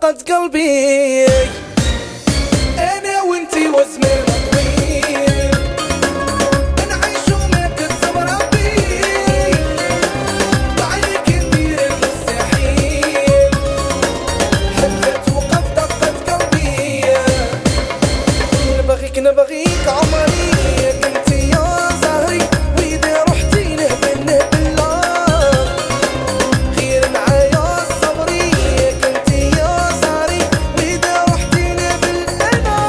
طقت قلبي. انا وانتي وزمان طويل نعيش وما كتب ربي، وعليك ندير المستحيل حتى توقف طقت قلبي. نبغيك نبغيك عمري انتي يا زهري، واذا رحتي نهبل نهبل غير معايا صبري. كنتي يا زهري واذا رحتي نهبل انا.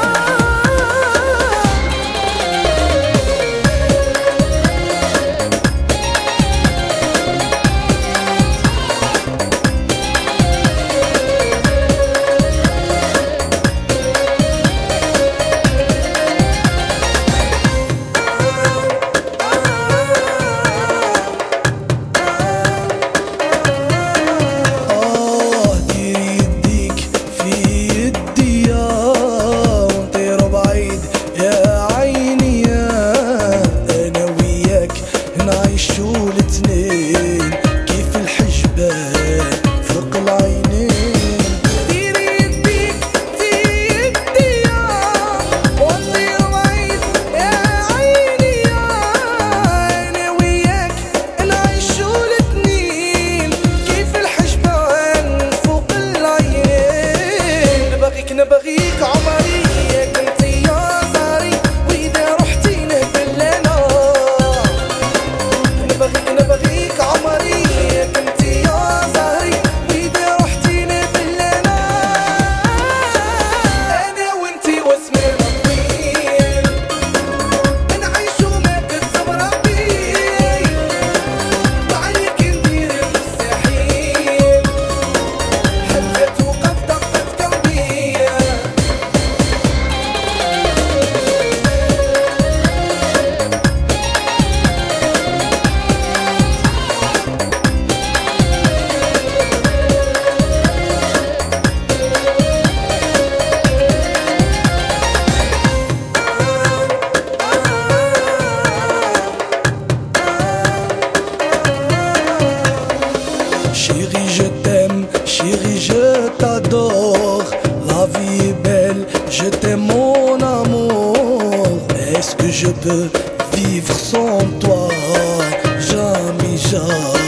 نعيشو الاتنين كيف الحجبان فوق العينين. ديري يديك في يدي ونطير بعيد يا عيني، انا وياك نعيشو الاتنين كيف الحجبان فوق العينين. نبغيك نبغيك عمري كنتي يا زهري، واذا رحتي نهبل انا. نبغيك عمري كنتي يا زهري، واذا رحتي نهبل انا. انا وانتي وزمان طويل نعيش وما كتب ربي، وعليك ندير المستحيل حتى توقف دقة قلبي. Chérie, je t'aime, chérie, je t'adore. La vie est belle, je t'aime mon amour. Est-ce que je peux vivre sans toi? Jamais, jamais.